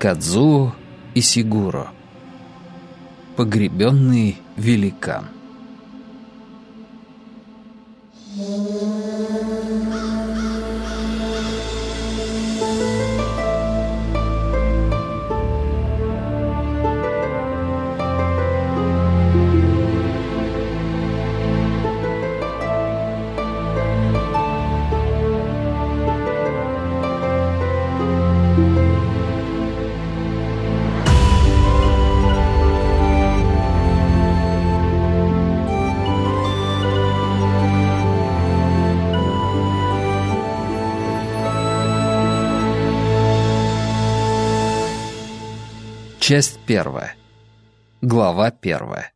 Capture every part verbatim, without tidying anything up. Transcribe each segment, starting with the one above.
Кадзуо Исигуро. Погребенный великан. Часть первая. Глава первая.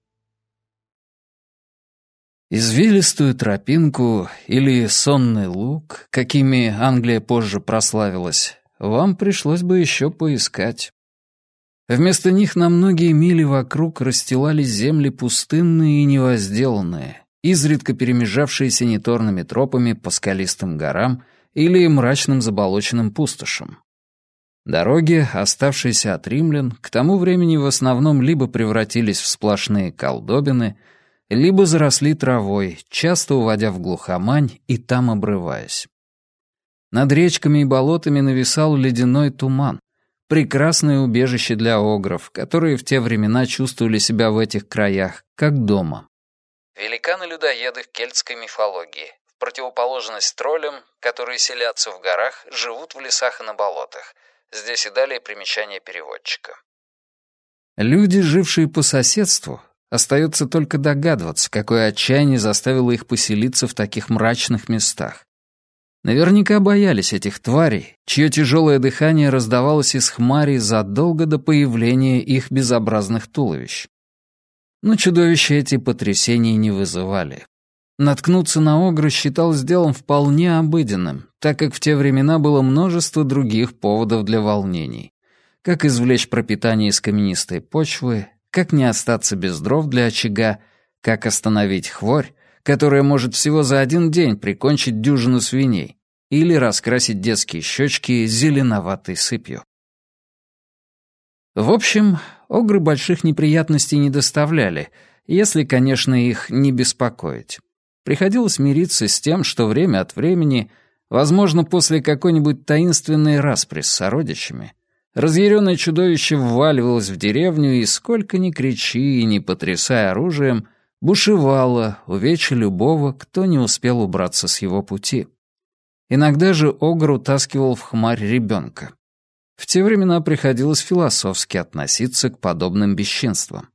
Извилистую тропинку или сонный луг, какими Англия позже прославилась, вам пришлось бы еще поискать. Вместо них на многие мили вокруг расстилались земли пустынные и невозделанные, изредка перемежавшиеся неторными тропами по скалистым горам или мрачным заболоченным пустошам. Дороги, оставшиеся от римлян, к тому времени в основном либо превратились в сплошные колдобины, либо заросли травой, часто уводя в глухомань и там обрываясь. Над речками и болотами нависал ледяной туман, прекрасное убежище для огров, которые в те времена чувствовали себя в этих краях как дома. Великаны-людоеды в кельтской мифологии, в противоположность троллям, которые селятся в горах, живут в лесах и на болотах. Здесь и далее примечание переводчика. Люди, жившие по соседству, остается только догадываться, какое отчаяние заставило их поселиться в таких мрачных местах. Наверняка боялись этих тварей, чье тяжелое дыхание раздавалось из хмарей задолго до появления их безобразных туловищ. Но чудовища эти потрясений не вызывали. Наткнуться на огра считалось делом вполне обыденным, так как в те времена было множество других поводов для волнений. Как извлечь пропитание из каменистой почвы, как не остаться без дров для очага, как остановить хворь, которая может всего за один день прикончить дюжину свиней, или раскрасить детские щечки зеленоватой сыпью. В общем, огры больших неприятностей не доставляли, если, конечно, их не беспокоить. Приходилось мириться с тем, что время от времени, возможно, после какой-нибудь таинственной распри с сородичами, разъяренное чудовище вваливалось в деревню и, сколько ни кричи и не потрясая оружием, бушевало, увеча любого, кто не успел убраться с его пути. Иногда же огр утаскивал в хмарь ребенка. В те времена приходилось философски относиться к подобным бесчинствам.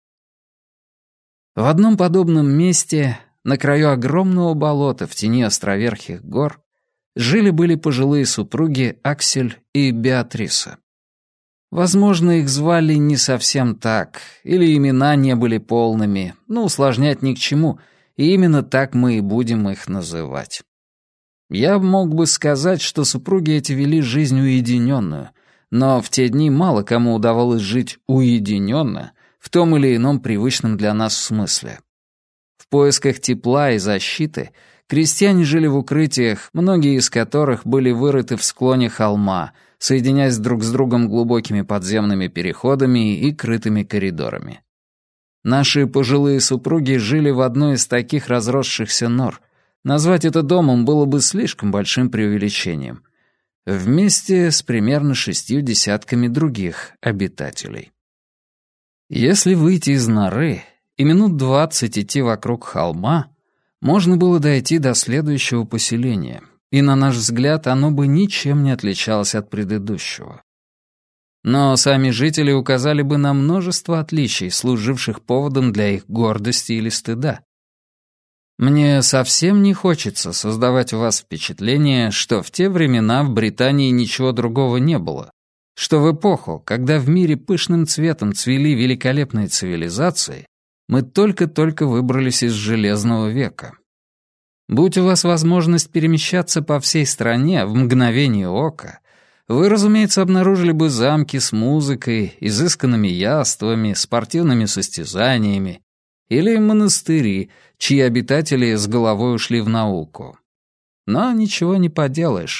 В одном подобном месте, на краю огромного болота в тени островерхих гор, жили-были пожилые супруги Аксель и Беатриса. Возможно, их звали не совсем так, или имена не были полными, но усложнять ни к чему, и именно так мы и будем их называть. Я мог бы сказать, что супруги эти вели жизнь уединенную, но в те дни мало кому удавалось жить уединенно в том или ином привычном для нас смысле. В поисках тепла и защиты крестьяне жили в укрытиях, многие из которых были вырыты в склоне холма, соединяясь друг с другом глубокими подземными переходами и крытыми коридорами. Наши пожилые супруги жили в одной из таких разросшихся нор. Назвать это домом было бы слишком большим преувеличением. Вместе с примерно шестью десятками других обитателей. Если выйти из норы и минут двадцать идти вокруг холма, можно было дойти до следующего поселения, и, на наш взгляд, оно бы ничем не отличалось от предыдущего. Но сами жители указали бы на множество отличий, служивших поводом для их гордости или стыда. Мне совсем не хочется создавать у вас впечатление, что в те времена в Британии ничего другого не было, что в эпоху, когда в мире пышным цветом цвели великолепные цивилизации, мы только-только выбрались из Железного века. Будь у вас возможность перемещаться по всей стране в мгновение ока, вы, разумеется, обнаружили бы замки с музыкой, изысканными яствами, спортивными состязаниями, или монастыри, чьи обитатели с головой ушли в науку. Но ничего не поделаешь.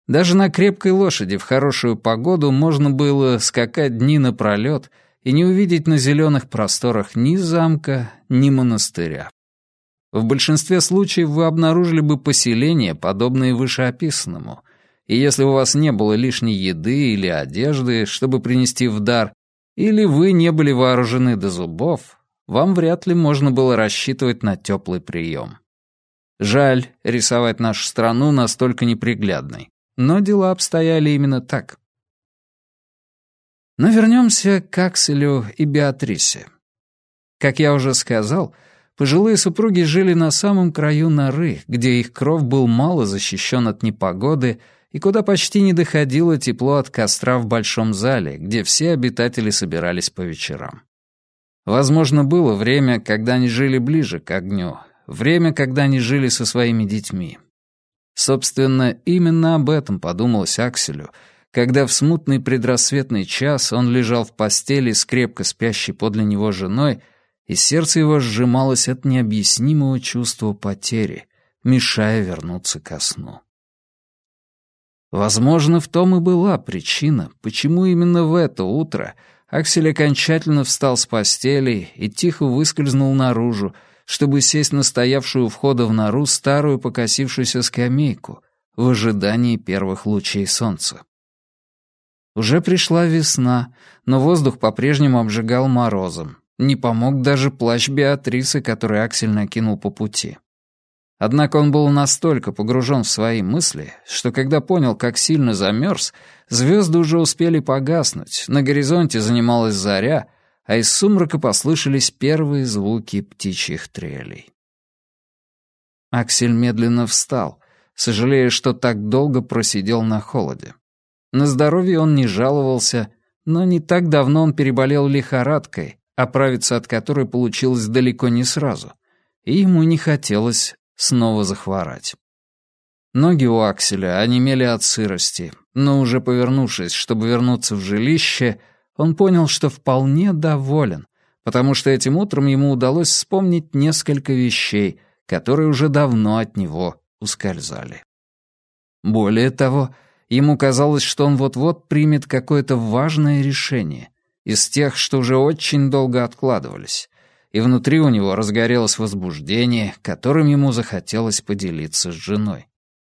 Даже на крепкой лошади в хорошую погоду можно было скакать дни напролёт и не увидеть на зеленых просторах ни замка, ни монастыря. В большинстве случаев вы обнаружили бы поселения, подобные вышеописанному, и если у вас не было лишней еды или одежды, чтобы принести в дар, или вы не были вооружены до зубов, вам вряд ли можно было рассчитывать на теплый прием. Жаль рисовать нашу страну настолько неприглядной, но дела обстояли именно так. Но вернемся к Акселю и Беатрисе. Как я уже сказал, пожилые супруги жили на самом краю норы, где их кров был мало защищен от непогоды и куда почти не доходило тепло от костра в большом зале, где все обитатели собирались по вечерам. Возможно, было время, когда они жили ближе к огню, время, когда они жили со своими детьми. Собственно, именно об этом подумалось Акселю, когда в смутный предрассветный час он лежал в постели с крепко спящей подле него женой, и сердце его сжималось от необъяснимого чувства потери, мешая вернуться ко сну. Возможно, в том и была причина, почему именно в это утро Аксель окончательно встал с постели и тихо выскользнул наружу, чтобы сесть на стоявшую у входа в нору старую покосившуюся скамейку в ожидании первых лучей солнца. Уже пришла весна, но воздух по-прежнему обжигал морозом. Не помог даже плащ Беатрисы, который Аксель накинул по пути. Однако он был настолько погружен в свои мысли, что когда понял, как сильно замерз, звезды уже успели погаснуть, на горизонте занималась заря, а из сумрака послышались первые звуки птичьих трелей. Аксель медленно встал, сожалея, что так долго просидел на холоде. На здоровье он не жаловался, но не так давно он переболел лихорадкой, оправиться от которой получилось далеко не сразу, и ему не хотелось снова захворать. Ноги у Акселя онемели от сырости, но уже повернувшись, чтобы вернуться в жилище, он понял, что вполне доволен, потому что этим утром ему удалось вспомнить несколько вещей, которые уже давно от него ускользали. Более того, ему казалось, что он вот-вот примет какое-то важное решение из тех, что уже очень долго откладывались, и внутри у него разгорелось возбуждение, которым ему захотелось поделиться с женой.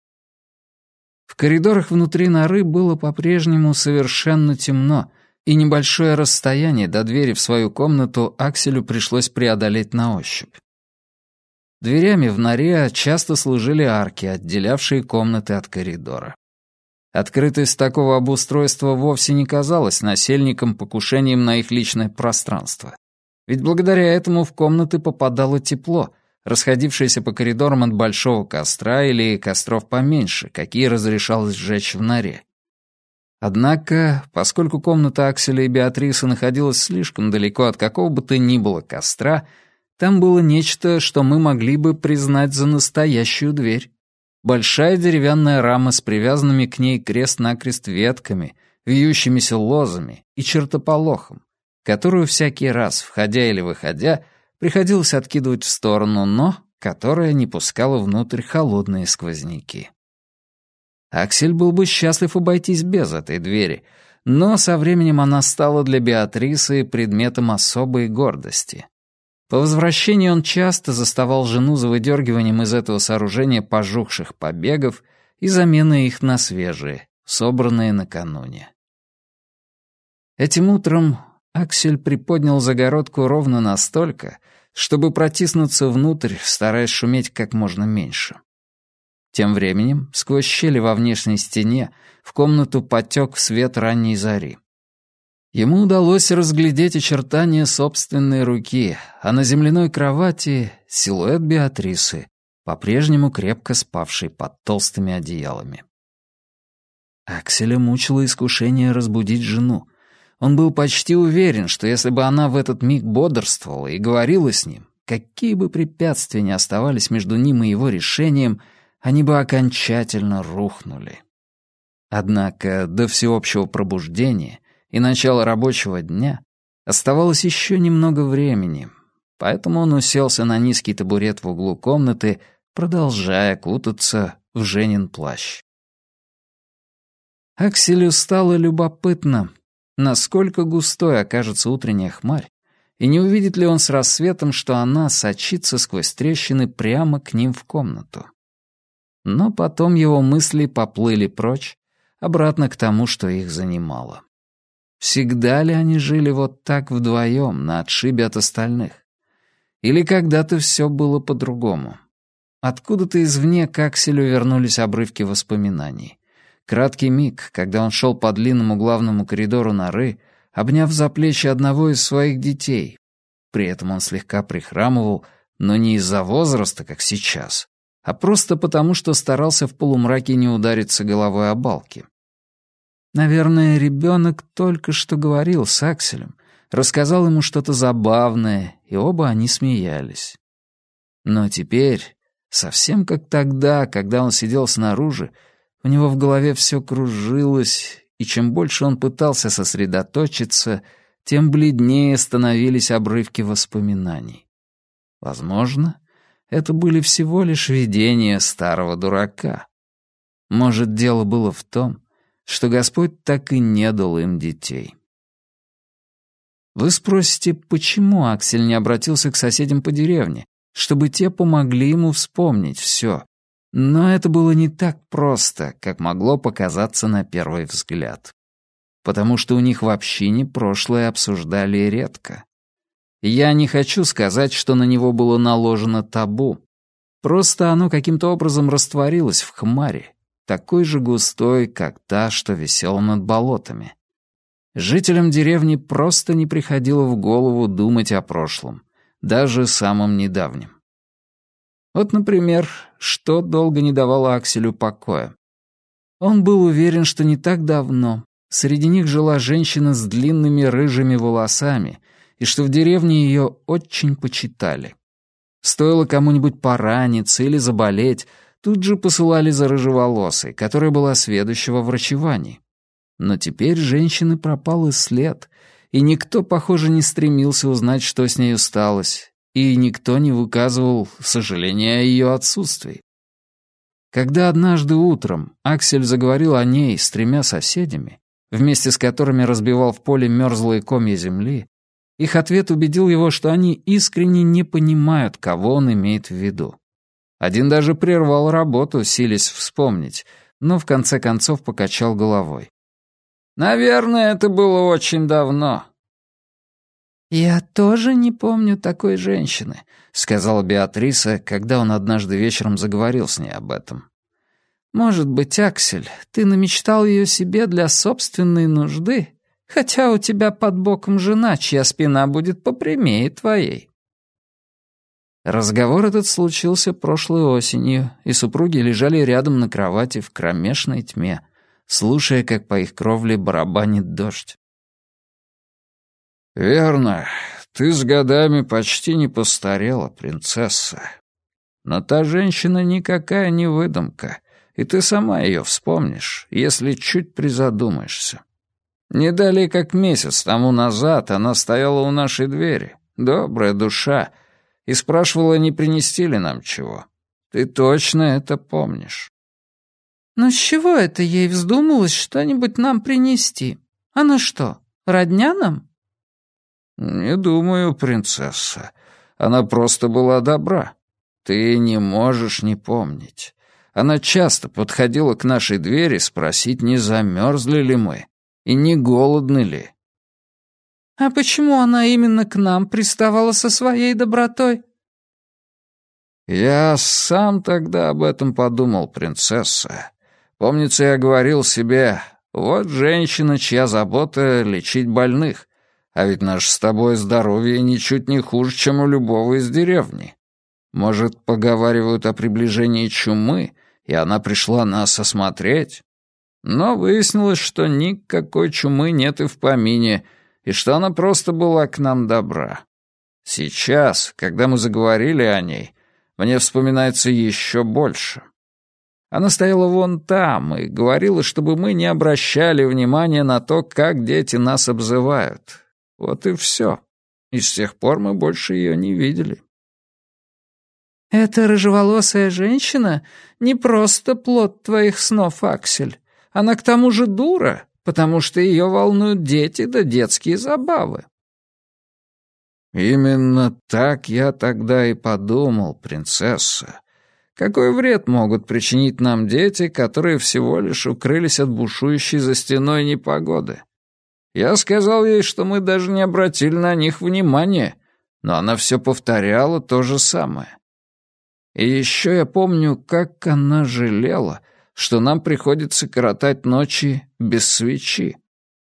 В коридорах внутри норы было по-прежнему совершенно темно, и небольшое расстояние до двери в свою комнату Акселю пришлось преодолеть на ощупь. Дверями в норе часто служили арки, отделявшие комнаты от коридора. Открытость такого обустройства вовсе не казалась насельникам покушением на их личное пространство. Ведь благодаря этому в комнаты попадало тепло, расходившееся по коридорам от большого костра или костров поменьше, какие разрешалось сжечь в норе. Однако, поскольку комната Акселя и Беатрисы находилась слишком далеко от какого бы то ни было костра, там было нечто, что мы могли бы признать за настоящую дверь. Большая деревянная рама с привязанными к ней крест-накрест ветками, вьющимися лозами и чертополохом, которую всякий раз, входя или выходя, приходилось откидывать в сторону, но которая не пускала внутрь холодные сквозняки. Аксель был бы счастлив обойтись без этой двери, но со временем она стала для Беатрисы предметом особой гордости. По возвращении он часто заставал жену за выдергиванием из этого сооружения пожухших побегов и заменой их на свежие, собранные накануне. Этим утром Аксель приподнял загородку ровно настолько, чтобы протиснуться внутрь, стараясь шуметь как можно меньше. Тем временем, сквозь щели во внешней стене, в комнату потек свет ранней зари. Ему удалось разглядеть очертания собственной руки, а на земляной кровати — силуэт Беатрисы, по-прежнему крепко спавшей под толстыми одеялами. Акселя мучило искушение разбудить жену. Он был почти уверен, что если бы она в этот миг бодрствовала и говорила с ним, какие бы препятствия ни оставались между ним и его решением, они бы окончательно рухнули. Однако до всеобщего пробуждения и начала рабочего дня оставалось еще немного времени, поэтому он уселся на низкий табурет в углу комнаты, продолжая кутаться в Женин плащ. Акселю стало любопытно, насколько густой окажется утренняя хмарь, и не увидит ли он с рассветом, что она сочится сквозь трещины прямо к ним в комнату. Но потом его мысли поплыли прочь, обратно к тому, что их занимало. Всегда ли они жили вот так вдвоем, на отшибе от остальных? Или когда-то все было по-другому? Откуда-то извне к Акселю вернулись обрывки воспоминаний. Краткий миг, когда он шел по длинному главному коридору норы, обняв за плечи одного из своих детей. При этом он слегка прихрамывал, но не из-за возраста, как сейчас, а просто потому, что старался в полумраке не удариться головой о балки. Наверное, ребенок только что говорил с Акселем, рассказал ему что-то забавное, и оба они смеялись. Но теперь, совсем как тогда, когда он сидел снаружи, у него в голове все кружилось, и чем больше он пытался сосредоточиться, тем бледнее становились обрывки воспоминаний. Возможно, это были всего лишь видения старого дурака. Может, дело было в том, что Господь так и не дал им детей. Вы спросите, почему Аксель не обратился к соседям по деревне, чтобы те помогли ему вспомнить все. Но это было не так просто, как могло показаться на первый взгляд. Потому что у них в общине прошлое обсуждали редко. Я не хочу сказать, что на него было наложено табу. Просто оно каким-то образом растворилось в хмари, такой же густой, как та, что висела над болотами. Жителям деревни просто не приходило в голову думать о прошлом, даже самом недавнем. Вот, например, что долго не давало Акселю покоя. Он был уверен, что не так давно среди них жила женщина с длинными рыжими волосами, и что в деревне ее очень почитали. Стоило кому-нибудь пораниться или заболеть, тут же посылали за рыжеволосой, которая была сведуща во врачевании. Но теперь женщины пропал и след, и никто, похоже, не стремился узнать, что с нею сталось, и никто не выказывал сожаления о ее отсутствии. Когда однажды утром Аксель заговорил о ней с тремя соседями, вместе с которыми разбивал в поле мерзлые комья земли, их ответ убедил его, что они искренне не понимают, кого он имеет в виду. Один даже прервал работу, силясь вспомнить, но в конце концов покачал головой. «Наверное, это было очень давно». «Я тоже не помню такой женщины», — сказала Беатриса, когда он однажды вечером заговорил с ней об этом. «Может быть, Аксель, ты намечтал ее себе для собственной нужды, хотя у тебя под боком жена, чья спина будет попрямее твоей». Разговор этот случился прошлой осенью, и супруги лежали рядом на кровати в кромешной тьме, слушая, как по их кровле барабанит дождь. «Верно, ты с годами почти не постарела, принцесса. Но та женщина никакая не выдумка, и ты сама ее вспомнишь, если чуть призадумаешься. Не далее как месяц тому назад она стояла у нашей двери, добрая душа, и спрашивала, не принести ли нам чего. Ты точно это помнишь». «Но с чего это ей вздумалось что-нибудь нам принести? Она что, родня нам?» «Не думаю, принцесса. Она просто была добра. Ты не можешь не помнить. Она часто подходила к нашей двери спросить, не замерзли ли мы и не голодны ли». «А почему она именно к нам приставала со своей добротой?» «Я сам тогда об этом подумал, принцесса. Помнится, я говорил себе, вот женщина, чья забота — лечить больных, а ведь наше с тобой здоровье ничуть не хуже, чем у любого из деревни. Может, поговаривают о приближении чумы, и она пришла нас осмотреть? Но выяснилось, что никакой чумы нет и в помине, и что она просто была к нам добра. Сейчас, когда мы заговорили о ней, мне вспоминается еще больше. Она стояла вон там и говорила, чтобы мы не обращали внимания на то, как дети нас обзывают. Вот и все. И с тех пор мы больше ее не видели». «Эта рыжеволосая женщина не просто плод твоих снов, Аксель. Она к тому же дура, потому что ее волнуют дети да детские забавы». «Именно так я тогда и подумал, принцесса. Какой вред могут причинить нам дети, которые всего лишь укрылись от бушующей за стеной непогоды? Я сказал ей, что мы даже не обратили на них внимания, но она все повторяла то же самое. И еще я помню, как она жалела, что нам приходится коротать ночи без свечи».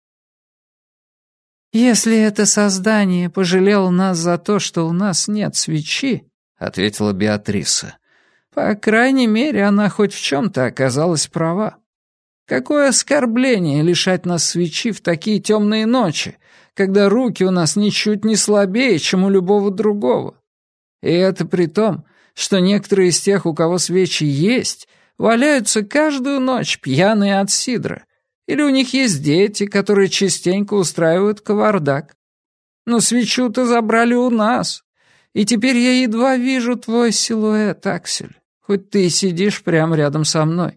«Если это создание пожалело нас за то, что у нас нет свечи, — ответила Беатриса, — по крайней мере, она хоть в чем-то оказалась права. Какое оскорбление лишать нас свечи в такие темные ночи, когда руки у нас ничуть не слабее, чем у любого другого. И это при том, что некоторые из тех, у кого свечи есть, валяются каждую ночь пьяные от сидра. Или у них есть дети, которые частенько устраивают кавардак. Но свечу-то забрали у нас, и теперь я едва вижу твой силуэт, Аксель, хоть ты и сидишь прямо рядом со мной».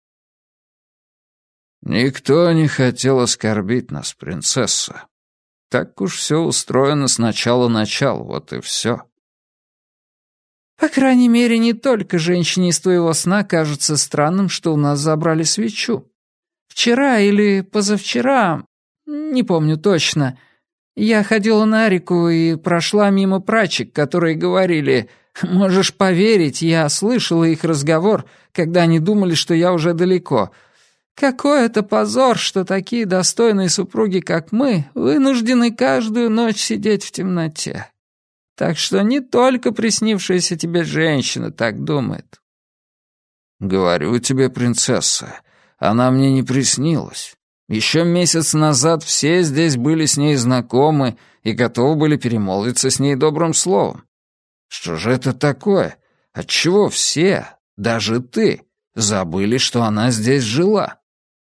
«Никто не хотел оскорбить нас, принцесса. Так уж все устроено с начала-начала, вот и все». «По крайней мере, не только женщине из твоего сна кажется странным, что у нас забрали свечу. Вчера или позавчера, не помню точно, я ходила на реку и прошла мимо прачек, которые говорили, можешь поверить, я слышала их разговор, когда они думали, что я уже далеко. Какой это позор, что такие достойные супруги, как мы, вынуждены каждую ночь сидеть в темноте. Так что не только приснившаяся тебе женщина так думает». «Говорю тебе, принцесса, она мне не приснилась. Еще месяц назад все здесь были с ней знакомы и готовы были перемолвиться с ней добрым словом. Что же это такое? Отчего все, даже ты, забыли, что она здесь жила?»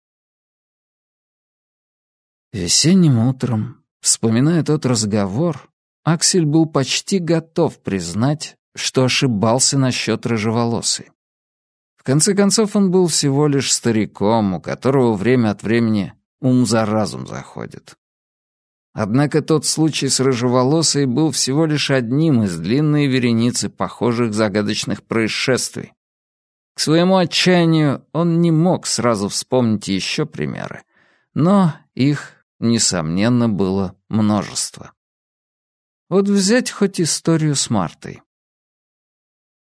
Весенним утром, вспоминая тот разговор, Аксель был почти готов признать, что ошибался насчет рыжеволосой. В конце концов, он был всего лишь стариком, у которого время от времени ум за разум заходит. Однако тот случай с рыжеволосой был всего лишь одним из длинной вереницы похожих загадочных происшествий. К своему отчаянию он не мог сразу вспомнить еще примеры, но их, несомненно, было множество. Вот взять хоть историю с Мартой.